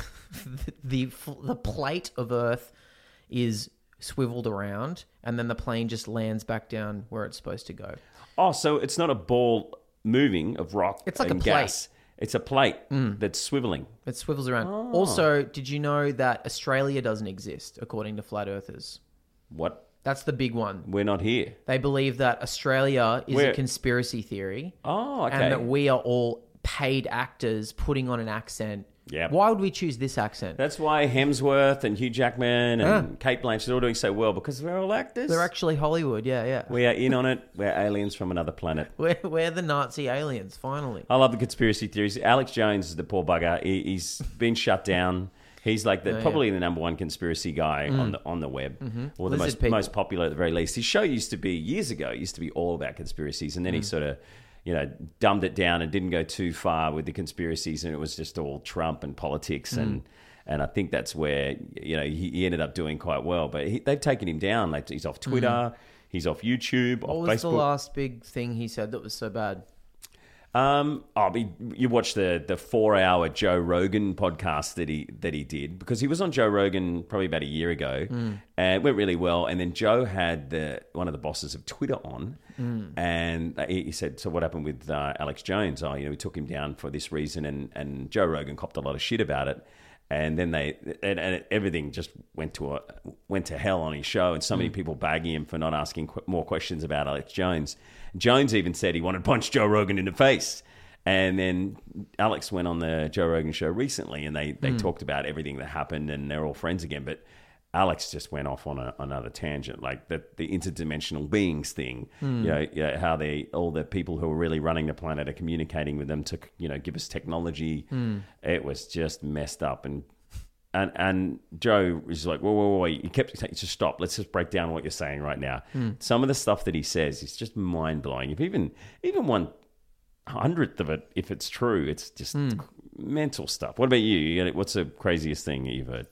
the the plate of Earth is swiveled around, and then the plane just lands back down where it's supposed to go. Oh, so it's not a ball moving of rock It's like and a plate. gas. It's a plate that's swiveling. It swivels around. Oh. Also, did you know that Australia doesn't exist, according to flat earthers? What? That's the big one. We're not here. They believe that Australia is We're- a conspiracy theory. Oh, okay. And that we are all paid actors putting on an accent. Yep. Why would we choose this accent? That's why Hemsworth and Hugh Jackman and Kate Blanchett are all doing so well, because we're all actors. They're actually Hollywood, yeah, yeah. We are in on it. We're aliens from another planet. We're, we're the Nazi aliens, finally. I love the conspiracy theories. Alex Jones is the poor bugger. He, he's been shut down. He's like the Oh, probably yeah. the number one conspiracy guy on the on the web, Mm-hmm. or the Lizard most people. most popular at the very least. His show used to be years ago. It used to be all about conspiracies, and then he Mm. sort of, you know, dumbed it down and didn't go too far with the conspiracies, and it was just all Trump and politics, Mm. and and I think that's where, you know, he, he ended up doing quite well. But he, they've taken him down. Like, he's off Twitter, he's off YouTube, Mm. What off was Facebook. the last big thing he said that was so bad? Um, oh, but you watched the the four hour Joe Rogan podcast that he that he did, because he was on Joe Rogan probably about a year ago, Mm. and it went really well. And then Joe had the one of the bosses of Twitter on, Mm. and he, he said, "So what happened with uh, Alex Jones? Oh, you know, we took him down for this reason," and and Joe Rogan copped a lot of shit about it. And then they and, and everything just went to a, went to hell on his show, and so many people bagging him for not asking qu- more questions about Alex Jones. Jones even said he wanted to punch Joe Rogan in the face. And then Alex went on the Joe Rogan show recently, and they, they talked about everything that happened, and they're all friends again. But Alex just went off on a, another tangent, like the, the interdimensional beings thing. You know, you know, how they all the people who are really running the planet are communicating with them to, you know, give us technology. It was just messed up, and and and Joe was like, "Whoa, whoa, whoa!" He kept saying, "Just stop. Let's just break down what you're saying right now." Some of the stuff that he says is just mind blowing. If even even one hundredth of it, if it's true, it's just mental stuff. What about you? You got- What's the craziest thing you've heard?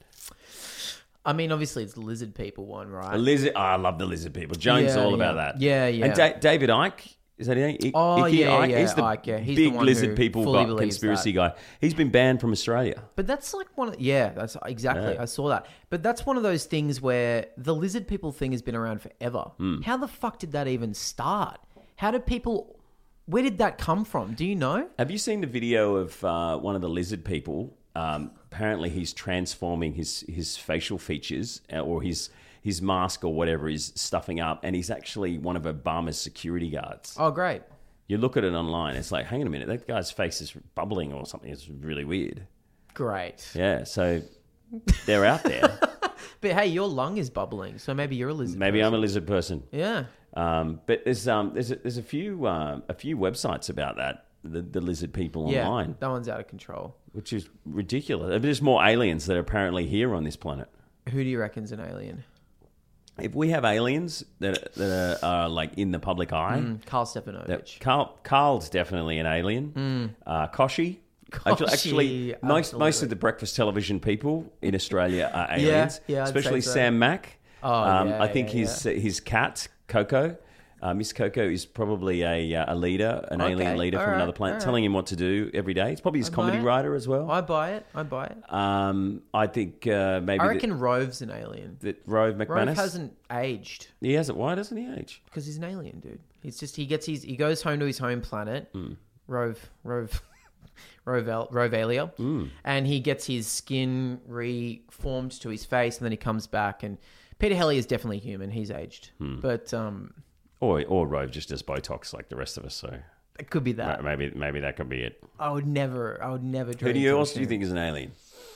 I mean, obviously, it's the lizard people one, right? A lizard. Oh, I love the lizard people. Jones is Yeah, all yeah. about that. Yeah, yeah. And da- David Icke, is that his name? I- Oh, Icky yeah, Ike? yeah, He's the Ike, yeah. He's the big one lizard who people fully guy, believes conspiracy that. guy. He's been banned from Australia. But that's like one of, yeah, that's exactly, Yeah. I saw that. But that's one of those things where the lizard people thing has been around forever. Hmm. How the fuck did that even start? How did people, where did that come from? Do you know? Have you seen the video of uh, one of the lizard people? Um, apparently, he's transforming his his facial features uh, or his his mask or whatever he's stuffing up, and he's actually one of Obama's security guards. Oh, great. You look at it online, it's like, hang on a minute, that guy's face is bubbling or something. It's really weird. Great. Yeah, so they're out there. But hey, your lung is bubbling, so maybe you're a lizard. Maybe person. I'm a lizard person. Yeah. Um, but there's um there's a, there's a few um, a few websites about that, the, the lizard people Yeah. online, That one's out of control. which is ridiculous. There's more aliens that are apparently here on this planet. Who do you reckon's an alien? If we have aliens that that are, are like in the public eye, Mm, Carl that Stepanovich. Carl, Carl's definitely an alien. Uh, Koshi. Actually, actually Koshi, most most absolutely. of the breakfast television people in Australia are aliens, yeah, I'd especially say so. Sam Mack. Oh, um, yeah, I think yeah, his his cat Coco, uh, Miss Coco, is probably a uh, a leader, an Okay, alien leader all from right, another planet, all right. telling him what to do every day. It's probably his I buy comedy it. writer as well. I buy it. I buy it. Um, I think uh, maybe I that- reckon Rove's an alien. that Rove Rove McManus hasn't aged he hasn't. Why doesn't he age? because he's an alien, dude. He's just he gets his he goes home to his home planet, Hmm. Rove Rove Rove Rovelia, Hmm. and he gets his skin reformed to his face, and then he comes back. And Peter Helly is definitely human. He's aged, Hmm. but um, Or or Rove just does Botox like the rest of us. So it could be that. maybe maybe that could be it. I would never. I would never. Who dream do you to else do you assume. think is an alien?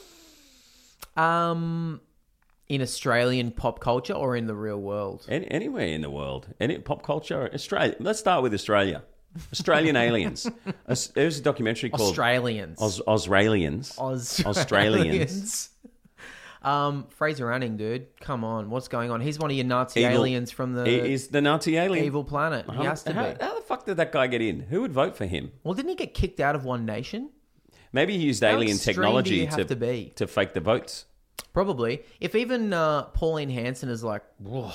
Um, in Australian pop culture or in the real world? Any, anywhere in the world, any pop culture, Australia. Let's start with Australia. Australian aliens. Aus- There's a documentary called Australians. Aus- Australians. Australians. Australians. Um, Fraser Anning, dude, come on, what's going on? He's one of your Nazi Evil- aliens from the He is the Nazi alien. evil planet. He has to how, be. how the fuck did that guy get in? Who would vote for him? Well, didn't he get kicked out of One Nation? Maybe he used How alien extreme do technology you have to, to be? to fake the votes. Probably. If even uh, Pauline Hanson is like, whoa,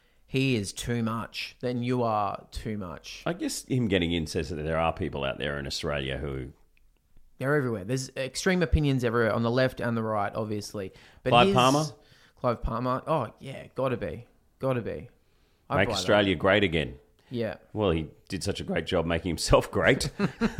he is too much, then you are too much. I guess him getting in says that there are people out there in Australia who... They're everywhere. There's extreme opinions everywhere on the left and the right, obviously. But Clive his- Palmer? Clive Palmer. Oh, yeah, gotta be. Gotta be. I'd Make buy that. Australia great again. Yeah. Well, he did such a great job making himself great.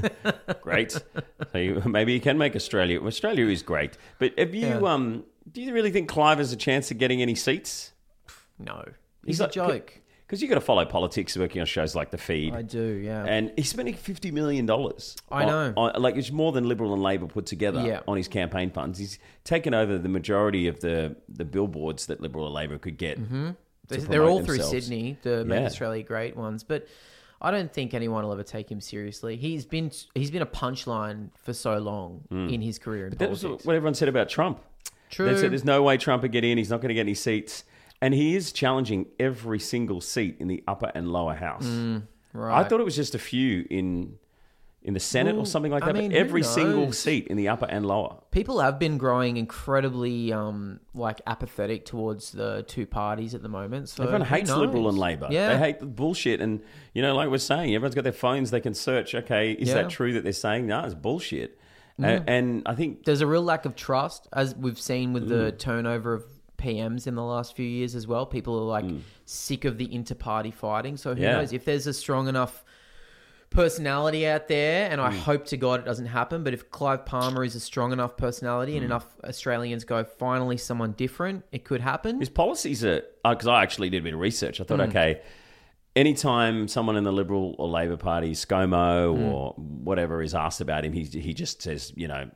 Great. So you- maybe he can make Australia. Australia is great. But have you, Yeah. um, do you really think Clive has a chance of getting any seats? No. He's He's, like- a joke. Because you got to follow politics working on shows like The Feed. I do, yeah. And he's spending fifty million dollars. I know. On, on- like, it's more than Liberal and Labor put together Yeah. on his campaign funds. He's taken over the majority of the, the billboards that Liberal and Labor could get. Mm-hmm. They're, they're all through Sydney, the Make Yeah. Australia Great ones. But I don't think anyone will ever take him seriously. He's been he's been a punchline for so long in his career in But that was politics. what everyone said about Trump. True. They said there's no way Trump would get in. He's not going to get any seats. And he is challenging every single seat in the upper and lower house. right. I thought it was just a few in in the Senate Well, or something like I that. mean, but who every single knows? seat in the upper and lower. People have been growing incredibly um, like apathetic towards the two parties at the moment. So Everyone who hates knows? Liberal and Labor. Yeah. They hate the bullshit. And, you know, like we're saying, everyone's got their phones. They can search, okay, is Yeah. that true that they're saying? No, it's bullshit. A- and I think... There's a real lack of trust, as we've seen with the Mm. turnover of P Ms in the last few years as well. People are like sick of the inter-party fighting. So who Mm. Yeah. knows if there's a strong enough personality out there, and Mm. I hope to God it doesn't happen, but if Clive Palmer is a strong enough personality Mm. and enough Australians go, finally someone different, it could happen. His policies are... Because I actually did a bit of research. I thought, Mm. okay, anytime someone in the Liberal or Labor Party, ScoMo Mm. or whatever, is asked about him, he, he just says, you know...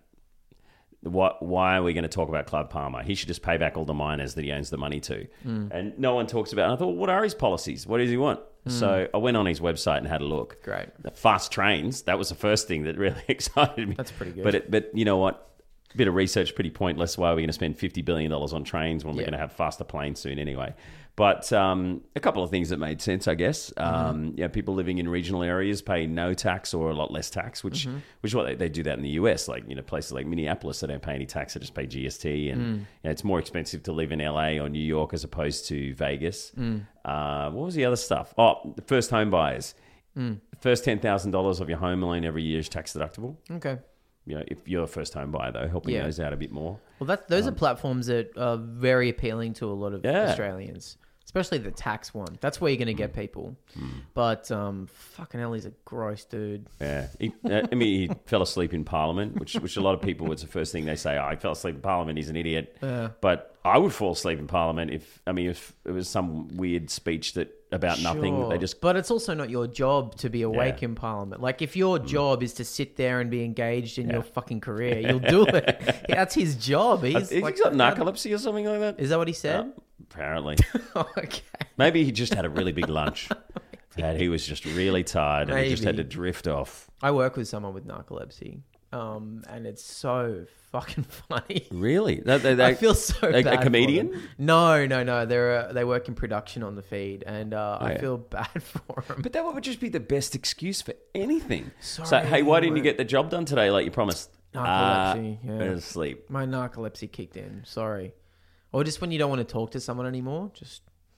What, why are we going to talk about Clive Palmer? He should just pay back all the miners that he owns the money to. Mm. And no one talks about it. And I thought, what are his policies? What does he want? So I went on his website and had a look. Great. The fast trains, that was the first thing that really excited me. That's pretty good. But, it, but you know what? A bit of research, pretty pointless. Why are we going to spend fifty billion dollars on trains when we're Yeah. going to have faster planes soon anyway? But um, a couple of things that made sense, I guess. Um, yeah, people living in regional areas pay no tax or a lot less tax, which which is what they, they do that in the U S. Like, you know, places like Minneapolis, they don't pay any tax; they just pay G S T, and you know, it's more expensive to live in L A or New York as opposed to Vegas. Uh, what was the other stuff? Oh, the first home buyers. First ten thousand dollars of your home loan every year is tax deductible. Okay. You know, if you're a first home buyer, though, helping Yeah. those out a bit more. Well, that those are platforms that are very appealing to a lot of Um, Yeah. Australians, especially the tax one. That's where you're going to get people. But um, fucking hell, he's a gross dude. Yeah, he, uh, I mean, he fell asleep in Parliament, which which a lot of people, it's the first thing they say. Oh, I fell asleep in Parliament. He's an idiot. Yeah. But I would fall asleep in Parliament if, I mean, if it was some weird speech that about nothing. That they Sure. just But it's also not your job to be awake Yeah. in Parliament. Like, if your job is to sit there and be engaged in Yeah. your fucking career, you'll do it. Yeah, that's his job. He's He's like, got narcolepsy or something like that. Is that what he said? Uh, apparently, Okay. maybe he just had a really big lunch. And he was just really tired, and he just had to Maybe. drift off. I work with someone with narcolepsy, um, and it's so fucking funny. Really? They, they, I they- feel so a, bad. a for comedian? them. No, no, no. They're uh, they work in production on the feed, and uh, Oh, I yeah. feel bad for them. But that would just be the best excuse for anything. So, Sorry, hey, why didn't you I- get the job done today like you promised? Narcolepsy, Uh, yeah. Asleep. My narcolepsy kicked in. Sorry. Or just when you don't want to talk to someone anymore, just.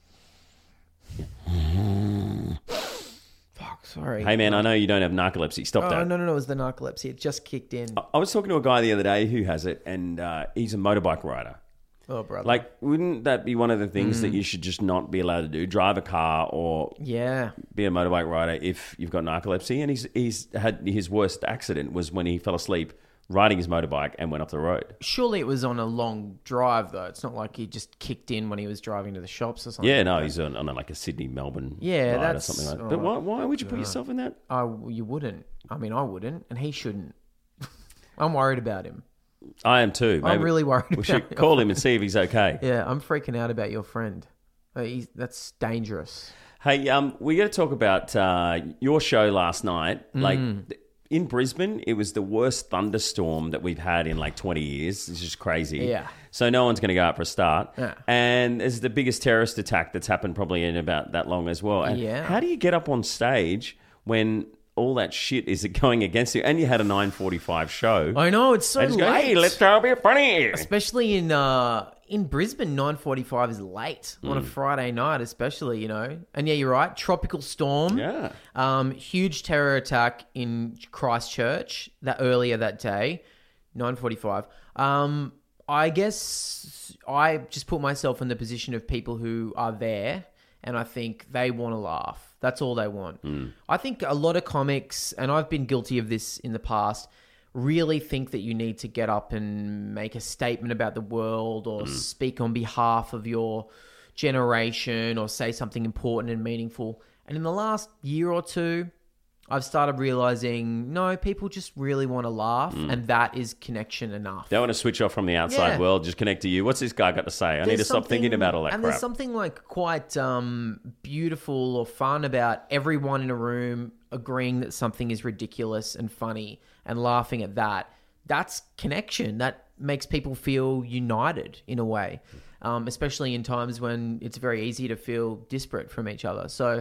Fuck, sorry. Hey, man, I know you don't have narcolepsy. Stop Oh, that. no, no, no. It was the narcolepsy. It just kicked in. I was talking to a guy the other day who has it, and uh, he's a motorbike rider. Oh, brother. Like, wouldn't that be one of the things Mm. that you should just not be allowed to do? Drive a car or Yeah. be a motorbike rider if you've got narcolepsy. And he's he's had his worst accident was when he fell asleep riding his motorbike and went off the road. Surely it was on a long drive, though. It's not like he just kicked in when he was driving to the shops or something. Yeah, no, he's on, on like a Sydney Melbourne Yeah, ride that's- or something like that. But oh, why, why would you put yourself in that? I, you wouldn't. I mean, I wouldn't, and he shouldn't. I'm worried about him. I am too. I'm Maybe really worried We about should him. call him and see if he's okay. Yeah, I'm freaking out about your friend. Uh, he's, that's dangerous. Hey, um, we got to talk about uh, your show last night. Like, Mm. th- in Brisbane, it was the worst thunderstorm that we've had in like twenty years. It's just crazy. Yeah. So no one's going to go out for a start. Yeah. And it's the biggest terrorist attack that's happened probably in about that long as well. And Yeah. how do you get up on stage when all that shit is going against you? And you had a nine forty-five show. I know, it's so And just late. go, hey, let's try to be funny. Especially in uh, in Brisbane, nine forty-five is late on a Mm. Friday night, especially, you know. And yeah, you're right. Tropical storm. Yeah. Um, huge terror attack in Christchurch that earlier that day, nine forty-five. Um, I guess I just put myself in the position of people who are there, and I think they want to laugh. That's all they want. I think a lot of comics, and I've been guilty of this in the past, really think that you need to get up and make a statement about the world or speak on behalf of your generation or say something important and meaningful. And in the last year or two, I've started realizing, no, people just really want to laugh, and that is connection enough. Don't want to switch off from the outside Yeah. world, just connect to you. What's this guy got to say? I need to There's stop thinking something- about all that and crap. there's something like quite um, beautiful or fun about everyone in a room agreeing that something is ridiculous and funny and laughing at that. That's connection. That makes people feel united in a way, um, especially in times when it's very easy to feel disparate from each other. So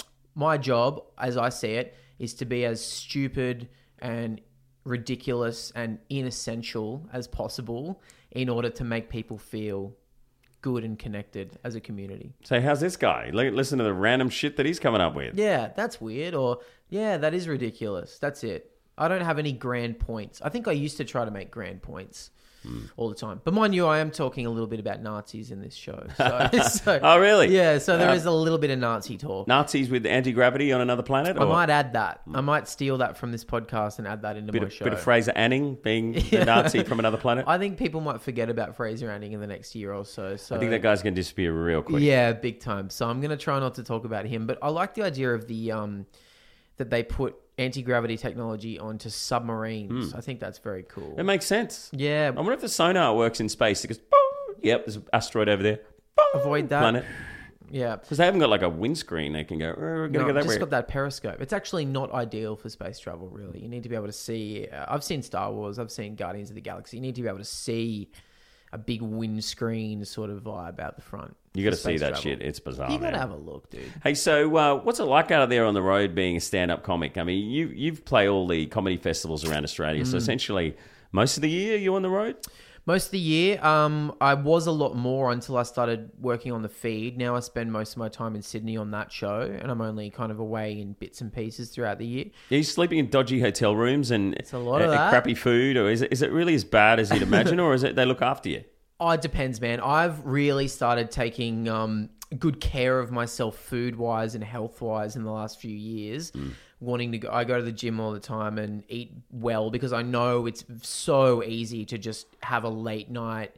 my job, as I see it, is to be as stupid and ridiculous and inessential as possible in order to make people feel good and connected as a community. So how's this guy? Li- Listen to the random shit that he's coming up with. Yeah, that's weird. Or, yeah, that is ridiculous. That's it. I don't have any grand points. I think I used to try to make grand points all the time. But mind you, I am talking a little bit about Nazis in this show. So, so- Oh, really? Yeah, so there Uh, is a little bit of Nazi talk. Nazis with anti-gravity on another planet? I Or might add that. I might steal that from this podcast and add that into bit my of, show. bit of Fraser Anning being the Nazi from another planet? I think people might forget about Fraser Anning in the next year or so. So I think that guy's going to disappear real quick. yeah, big time. So I'm going to try not to talk about him, but I like the idea of the um that they put anti-gravity technology onto submarines. I think that's very cool. It makes sense. Yeah, I wonder if the sonar works in space. It goes, boom. Yep, there's an asteroid over there. Boom. avoid that. Planet. Yeah. Because they haven't got like a windscreen. They can go, oh, we're going to No, go that just way. got that periscope. It's actually not ideal for space travel, really. You need to be able to see. Uh, I've seen Star Wars. I've seen Guardians of the Galaxy. You need to be able to see a big windscreen sort of vibe out the front. You got to for see space that travel. shit. It's bizarre, You got man. to have a look, dude. Hey, so uh, what's it like out there on the road being a stand-up comic? I mean, you you've played all the comedy festivals around Australia, Mm. so essentially most of the year you're on the road? Most of the year, um, I was a lot more until I started working on the feed. Now I spend most of my time in Sydney on that show, and I'm only kind of away in bits and pieces throughout the year. Are you sleeping in dodgy hotel rooms and it's a lot of that. crappy food, or is it, is it really as bad as you'd imagine, or is it they look after you? Oh, it depends, man. I've really started taking um, good care of myself food-wise and health-wise in the last few years. Wanting to go, I go to the gym all the time and eat well because I know it's so easy to just have a late night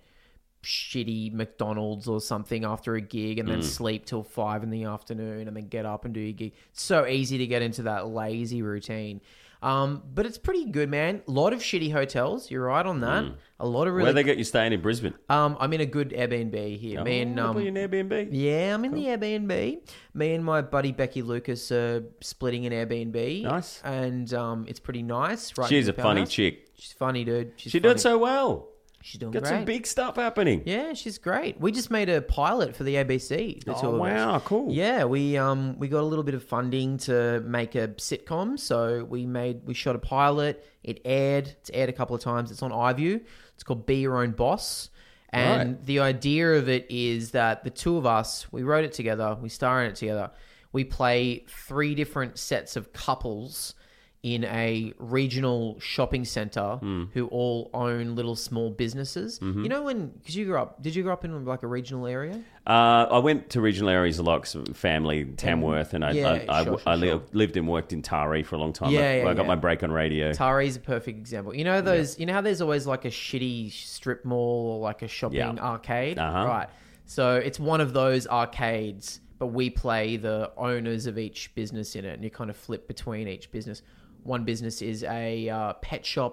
shitty McDonald's or something after a gig and then sleep till five in the afternoon and then get up and do your gig. It's so easy to get into that lazy routine. Um, but it's pretty good, man. A lot of shitty hotels. You're right on that. A lot of really. Where they get you staying in Brisbane? Um, I'm in a good Airbnb here. Me and oh, um, an Airbnb. yeah, I'm in the Airbnb. Me and my buddy Becky Lucas are splitting an Airbnb. Nice. and um, it's pretty nice. Right, She's in a the funny powerhouse. chick. She's funny, dude. She's She funny. did so well. She's doing Got great. some big stuff happening. Yeah, she's great. We just made a pilot for the A B C. The two Oh, of us. wow, cool. Yeah, we um we got a little bit of funding to make a sitcom, so we made we shot a pilot. It aired. It's aired a couple of times. It's on iView. It's called Be Your Own Boss. And Right. the idea of it is that the two of us, we wrote it together, we star in it together. We play three different sets of couples in a regional shopping center who all own little small businesses. You know when, because you grew up, did you grow up in like a regional area? Uh, I went to regional areas a lot, 'cause family, Tamworth, and I, Yeah, I, I, sure, I sure, li- sure. lived and worked in Taree for a long time. Yeah, I, yeah, I got yeah. my break on radio. Taree's a perfect example. You know those, you know how there's always like a shitty strip mall or like a shopping Yeah. arcade? Uh-huh. Right. So it's one of those arcades, but we play the owners of each business in it and you kind of flip between each business. One business is a uh, pet shop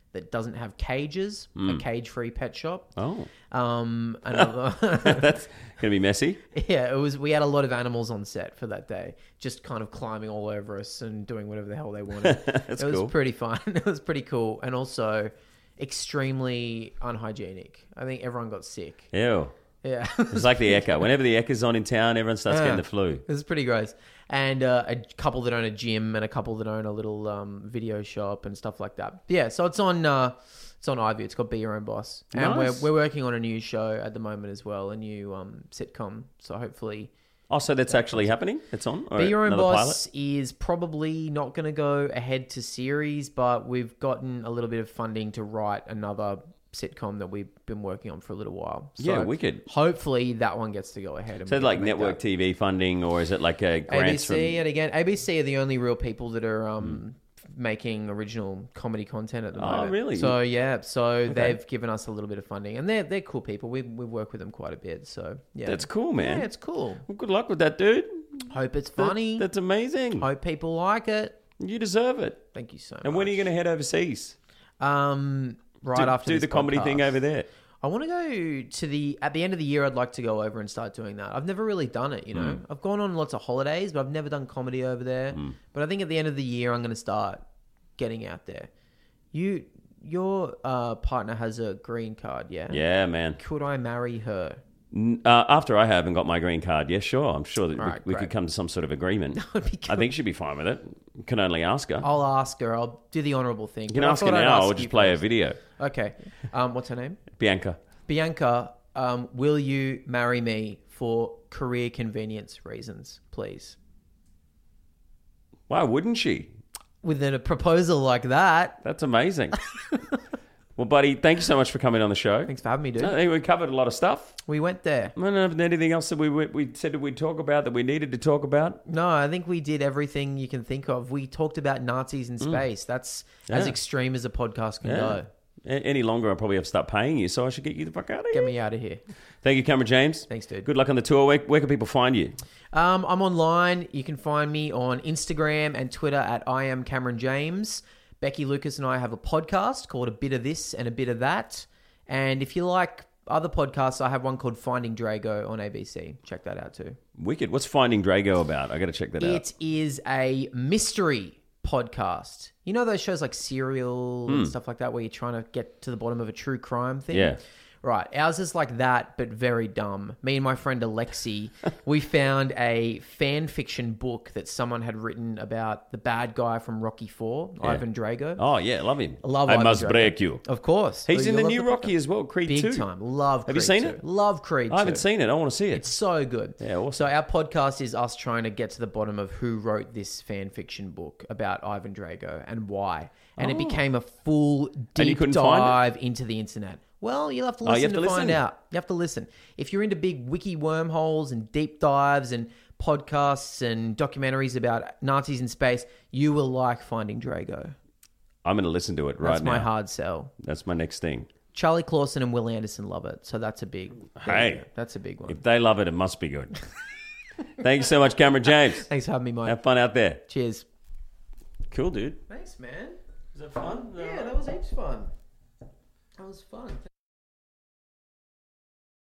that doesn't have cages, a cage-free pet shop. Oh, Um, another, that's gonna be messy. yeah, it was. We had a lot of animals on set for that day, just kind of climbing all over us and doing whatever the hell they wanted. That's it was cool. pretty fun. It was pretty cool, and also extremely unhygienic. I think everyone got sick. Ew. Yeah. It's like the Echo. Whenever the Echo's on in town, everyone starts Yeah. getting the flu. It was pretty gross. And uh, a couple that own a gym and a couple that own a little um, video shop and stuff like that. Yeah, so it's on uh, it's on iView. It's called Be Your Own Boss. And Nice. we're we're working on a new show at the moment as well, a new um, sitcom. So hopefully Oh, so that's actually happening? It's on? Or Be Your Own another Boss pilot? is probably not going to go ahead to series, but we've gotten a little bit of funding to write another sitcom that we've been working on for a little while. So Yeah, wicked. Hopefully that one gets to go ahead. And So we like can make network that. T V funding, or is it like a A B grants C, from... and again, A B C are the only real people that are um, making original comedy content at the Oh, moment. really? So yeah, so they've given us a little bit of funding, and they're they're cool people. We we work with them quite a bit. So yeah, That's cool, man. Yeah, it's cool. Well, good luck with that, dude. Hope it's That- funny. that's amazing. Hope people like it. You deserve it. Thank you so much. And when are you going to head overseas? Um, right do, after do this the comedy podcast. thing over there. I want to go to the at the end of the year. I'd like to go over and start doing that. I've never really done it. You know, Hmm. I've gone on lots of holidays, but I've never done comedy over there. But I think at the end of the year, I'm going to start getting out there. You, your uh, partner has a green card, yeah? Yeah, man. Could I marry her? N- Uh, after I haven't got my green card, yeah, sure. I'm sure that we, Right, we great. could come to some sort of agreement. would be I think she'd be fine with it. Can only ask her. I'll ask her. I'll do the honourable thing. you can But I ask her thought I'd now, ask or you just play a first. video. Okay. Um, what's her name? Bianca. Bianca, um, will you marry me for career convenience reasons, please? Why wouldn't she? With a proposal like that. That's amazing. Well, buddy, thank you so much for coming on the show. Thanks for having me, dude. I think we covered a lot of stuff. We went there. I don't know if there's anything else that we we said that we'd talk about that we needed to talk about. No, I think we did everything you can think of. We talked about Nazis in space. That's as Mm. Yeah. extreme as a podcast can Yeah. go. A- Any longer, I'll probably have to start paying you, so I should get you the fuck out of here. Get me out of here. Thank you, Cameron James. Thanks, dude. Good luck on the tour. Where, where can people find you? Um, I'm online. You can find me on Instagram and Twitter at I am Cameron James. Becky Lucas and I have a podcast called A Bit of This and A Bit of That. And if you like other podcasts, I have one called Finding Drago on A B C. Check that out too. Wicked. What's Finding Drago about? I got to check that out. It is a mystery podcast. You know those shows like Serial and stuff like that where you're trying to get to the bottom of a true crime thing? Yeah. Right. Ours is like that, but very dumb. Me and my friend Alexi, we found a fan fiction book that someone had written about the bad guy from Rocky Four, Yeah. Ivan Drago. Oh, yeah, love him. Love I Ivan must Drago. break you. Of course. He's You in the love new Rocky podcast. as well, Creed Big two. time. Love Creed Have you seen two. it? Love Creed I haven't two. seen it. I want to see it. It's so good. Yeah, awesome. So our podcast is us trying to get to the bottom of who wrote this fan fiction book about Ivan Drago and why. And it became a full Oh. you deep couldn't find it? dive into the internet. Well, you'll have to Oh, you listen have to, to find listen? out. You have to listen. If you're into big wiki wormholes and deep dives and podcasts and documentaries about Nazis in space, you will like Finding Drago. I'm going to listen to it right That's now. my hard sell. That's my next thing. Charlie Clausen and Will Anderson love it, so that's a big. Hey. that's a big one. If they love it, it must be good. Thank you so much, Cameron James. Thanks for having me, Mike. Have fun out there. Cheers. Cool, dude. Thanks, man. Is that fun? Yeah, that was heaps fun. That was fun.